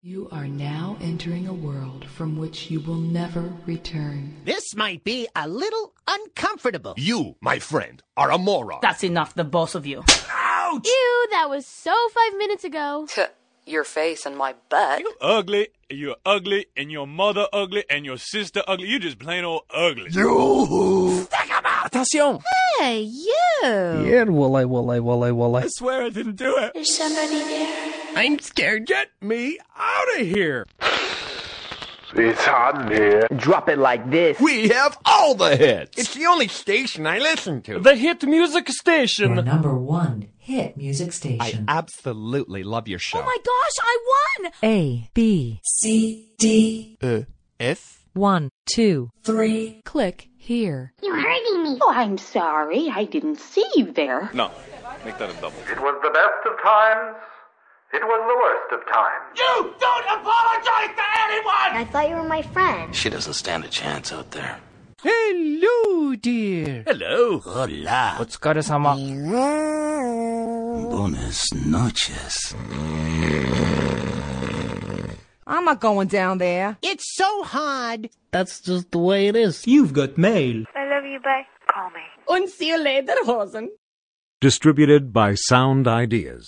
You are now entering a world from which you will never return. This might be a little uncomfortable. You, my friend, are a moron. That's enough, the both of you. Ouch! Ew, that was so 5 minutes ago. Your face and my butt. You ugly, you're ugly, and your mother ugly, and your sister ugly. You just plain old ugly. You! Attention! Hey, you! Yeah, will I. I swear I didn't do it. Is somebody there? I'm scared. Get me out of here. It's hot in here. Drop it like this. We have all the hits. It's the only station I listen to. The hit music station. Your number one hit music station. I absolutely love your show. Oh my gosh, I won! A, B, C, D, F? 1, 2, 3. Click here. You're hurting me. Oh, I'm sorry. I didn't see you there. No, make that a double. It was the best of times. It was the worst of times. You don't apologize to anyone! I thought you were my friend. She doesn't stand a chance out there. Hello, dear. Hello. Hola. お疲れ様。 Buenas noches. I'm not going down there. It's so hard. That's just the way it is. You've got mail. I love you, bye. Call me. And see you later, Hosen. Distributed by Sound Ideas.